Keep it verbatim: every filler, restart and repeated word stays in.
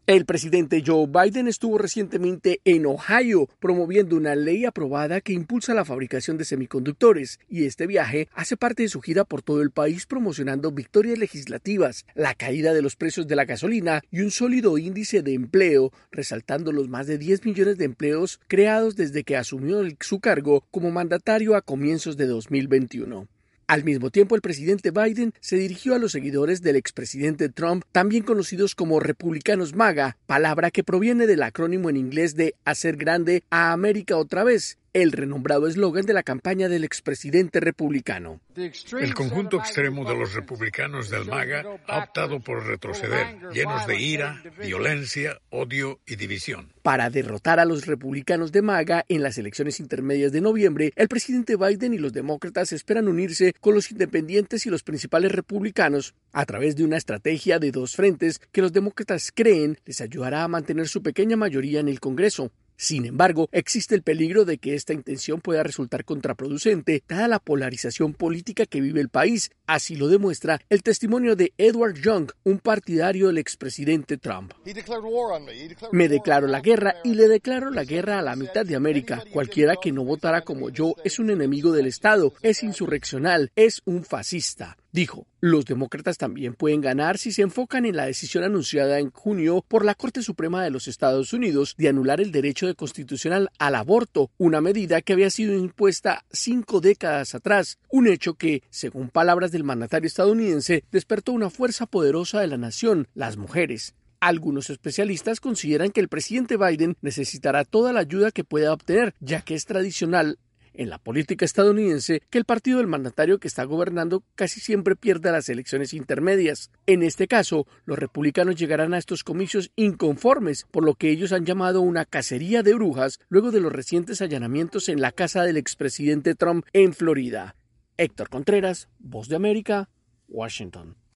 El presidente Joe Biden estuvo recientemente en Ohio promoviendo una ley aprobada que impulsa la fabricación de semiconductores, y este viaje hace parte de su gira por todo el país promocionando victorias legislativas, la caída de los precios de la gasolina y un sólido índice de empleo, resaltando los más de diez millones de empleos creados desde que asumió su cargo como mandatario a comienzos de dos mil veintiuno. Al mismo tiempo, el presidente Biden se dirigió a los seguidores del expresidente Trump, también conocidos como republicanos MAGA, palabra que proviene del acrónimo en inglés de Hacer grande a América otra vez, el renombrado eslogan de la campaña del expresidente republicano. El conjunto extremo de los republicanos del MAGA ha optado por retroceder, llenos de ira, violencia, odio y división. Para derrotar a los republicanos de MAGA en las elecciones intermedias de noviembre, el presidente Biden y los demócratas esperan unirse con los independientes y los principales republicanos a través de una estrategia de dos frentes que los demócratas creen les ayudará a mantener su pequeña mayoría en el Congreso. Sin embargo, existe el peligro de que esta intención pueda resultar contraproducente, dada la polarización política que vive el país. Así lo demuestra el testimonio de Edward Young, un partidario del expresidente Trump. Me declaro la guerra y le declaro la guerra a la mitad de América. Cualquiera que no votara como yo es un enemigo del Estado, es insurreccional, es un fascista, dijo. Los demócratas también pueden ganar si se enfocan en la decisión anunciada en junio por la Corte Suprema de los Estados Unidos de anular el derecho de constitucional al aborto, una medida que había sido impuesta cinco décadas atrás, un hecho que, según palabras del mandatario estadounidense, despertó una fuerza poderosa de la nación, las mujeres. Algunos especialistas consideran que el presidente Biden necesitará toda la ayuda que pueda obtener, ya que es tradicional en la política estadounidense que el partido del mandatario que está gobernando casi siempre pierda las elecciones intermedias. En este caso, los republicanos llegarán a estos comicios inconformes, por lo que ellos han llamado una cacería de brujas luego de los recientes allanamientos en la casa del expresidente Trump en Florida. Héctor Contreras, Voz de América, Washington.